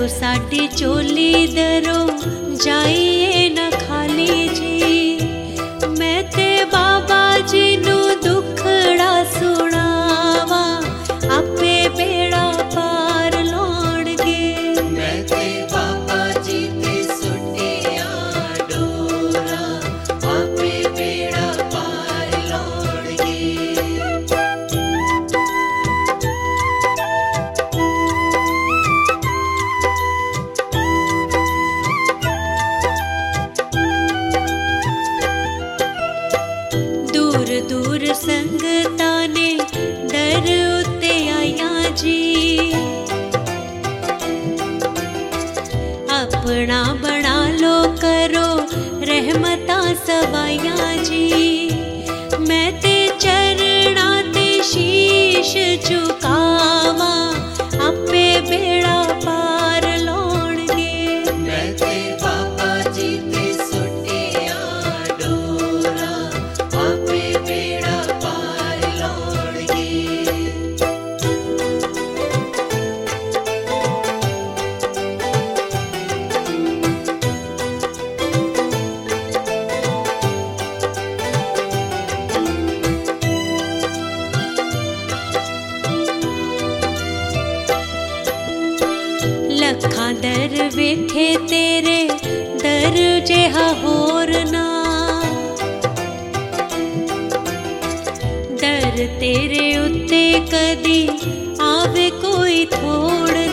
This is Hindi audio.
साडी चोली दरो जाइए न खाली जी। मैं ते बाबा जी नू दुखड़ा सुनावा आपे बेड़ा पार लौणगे। मैं ते बाबा जी ते सुटिया डोरा आपे बेड़ा पार लौणगे। दूर दूर संगता ने दर उत्ते आया जी। अपना बना लो करो रहमता सवाया जी। मैं ते चरणा ते शीश झुकावा आपे बेड़ा पार लौणगे। मैं ते बाबा जी ते सुटिया डोरा आपे बेड़ा पार लौणगे। लखां दर वेखे तेरे दर जिहा होर ना। दर तेरे उत्ते कदी आवे कोई थोड़